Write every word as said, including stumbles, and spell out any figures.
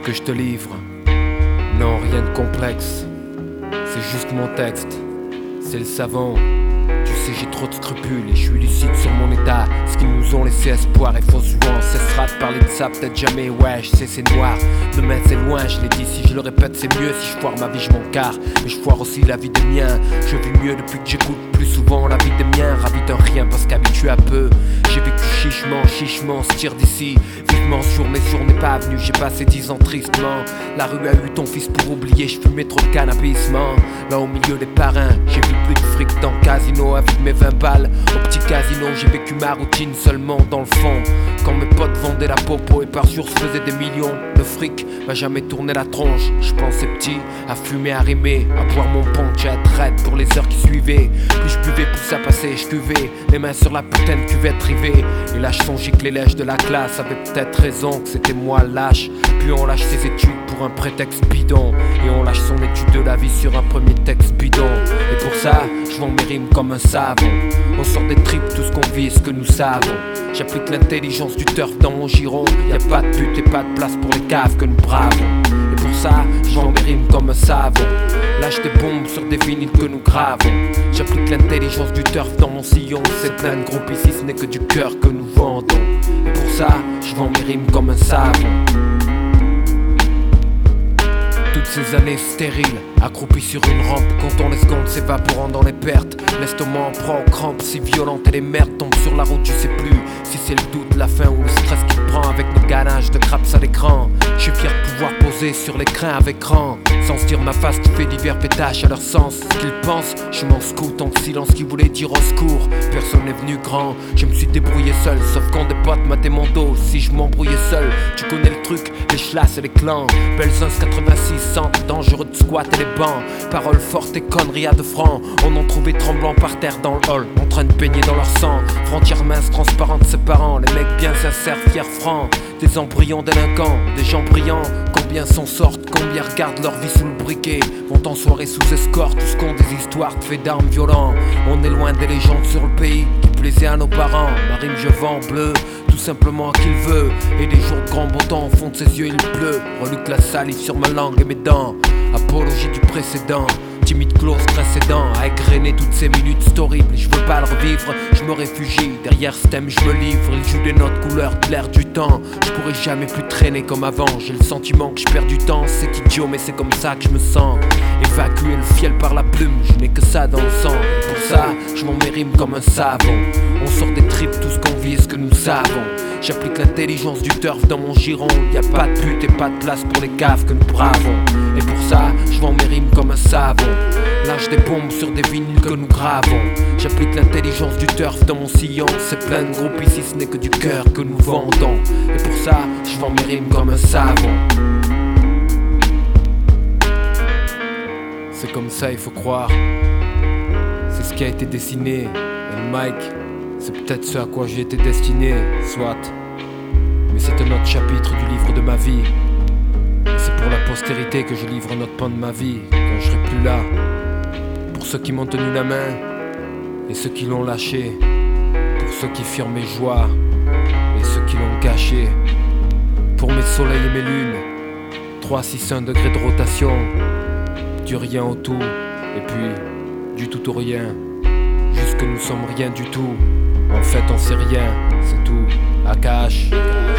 que je te livre. Non, rien de complexe, c'est juste mon texte, c'est le savant. Tu sais, j'ai trop de scrupules et je suis lucide sur mon état. Ce qu'ils nous ont laissé espoir et faut souvent. On cessera de parler de ça, peut-être jamais, ouais, je sais c'est noir. Demain c'est loin, je l'ai dit, si je le répète c'est mieux. Si je foire ma vie je m'en carre, mais je foire aussi la vie des miens. Je vis mieux depuis que j'écoute plus souvent la vie des miens. Ravi d'un rien parce qu'habitué à peu. J'ai vécu chichement, chichement, se tire d'ici. Vivement sur mes journées pas venues, j'ai passé dix ans tristement. La rue a eu ton fils pour oublier, je fumais trop de cannabis, man. Là au milieu des parrains, j'ai vu plus de fric dans le casino avec mes vingt balles. Au petit casino, j'ai vécu ma routine seulement dans le fond. Quand mes potes vendaient la popo et par jour se faisaient des millions. Le fric m'a jamais tourné la tronche. Je pensais petit, à fumer, à rimer, à boire mon punch, à être raide pour les heures qui suivaient. Plus je buvais, plus ça passait, je cuvais les mains sur la putain de cuvette rivée. Et lâche son gicle, les lèches de la classe avaient peut-être raison que c'était moi lâche. Puis on lâche ses études pour un prétexte bidon. Et on lâche son étude de la vie sur un premier texte bidon. Et pour ça, je vends mes rimes comme un savon. On sort des tripes, tout ce qu'on vit et ce que nous savons. J'applique l'intelligence du turf dans mon giron. Y'a pas de but et pas de place pour les caves que nous bravons. Et pour ça, je vends mes rimes comme un savon. Lâche des bombes sur des vinyles que nous gravons. J'applique l'intelligence du turf dans mon sillon. C'est plein de groupes ici, ce n'est que du cœur que nous vendons. Et pour ça, je vends mes rimes comme un savon. Toutes ces années stériles, accroupies sur une rampe, comptant les secondes s'évaporant dans les pertes. L'estomac en proie aux crampes si violentes et les merdes tombent sur la route, tu sais plus si c'est le doute, la faim ou le stress qui te prend avec nos ganaches de craps à l'écran. Je suis fier de pouvoir poser sur l'écran avec rang, sans se dire ma face qui fait divers pétaches à leur sens. Ce qu'ils pensent, je m'en scoute en silence qui voulait dire au secours. Personne n'est venu grand, je me suis débrouillé seul, sauf quand des potes mataient mon dos. Si je m'embrouillais seul, tu connais le truc, les chlasses et les clans. Belzins quatre-vingt-six, centre dangereux de squat et les bancs. Paroles fortes et conneries à deux francs. On en trouvait tremblant par terre dans le hall, en train de baigner dans leur sang. Frontières minces, transparentes, séparant les mecs bien sincères, fiers, francs. Des embryons délinquants, des gens brillants. Combien s'en sortent, combien regardent leur vie sous le briquet. Vont en soirée sous escorte, tous comptent des histoires de faits d'armes violents. On est loin des légendes sur le pays qui plaisaient à nos parents. Ma rime je vends bleu, tout simplement qu'il veut. Et des jours de grand beau temps, au fond de ses yeux il pleut. Reluque la salive sur ma langue et mes dents. Apologie du précédent, timide close précédent, à égrener toutes ces minutes, c'est horrible. Je veux pas le revivre, je me réfugie. Derrière ce thème je me livre, il joue des notes couleurs de l'air du temps. Je pourrais jamais plus traîner comme avant. J'ai le sentiment que je perds du temps, c'est idiot mais c'est comme ça que je me sens. Évacuer le fiel par la plume, je n'ai que ça dans le sang. Pour ça, je m'en mes rimes comme un savon. On sort des tripes, tout ce qu'on vit et ce que nous savons. J'applique l'intelligence du turf dans mon giron. Y'a pas de but et pas de place pour les caves que nous bravons. Et pour ça, je vends mes rimes comme un savon. Lâche des bombes sur des vinyles que nous gravons. J'applique l'intelligence du turf dans mon sillon. C'est plein de groupes ici, ce n'est que du cœur que nous vendons. Et pour ça, je vends mes rimes comme un savon. C'est comme ça, il faut croire. C'est ce qui a été dessiné. Et le mic, c'est peut-être ce à quoi j'ai été destiné, soit. Mais c'est un autre chapitre du livre de ma vie. Et c'est pour la postérité que je livre un autre pan de ma vie, quand je serai plus là. Pour ceux qui m'ont tenu la main, et ceux qui l'ont lâché. Pour ceux qui firent mes joies, et ceux qui l'ont gâché. Pour mes soleils et mes lunes, trois six un degrés de rotation. Du rien au tout, et puis du tout au rien. Jusque nous sommes rien du tout. En fait on sait rien, c'est tout. Akash.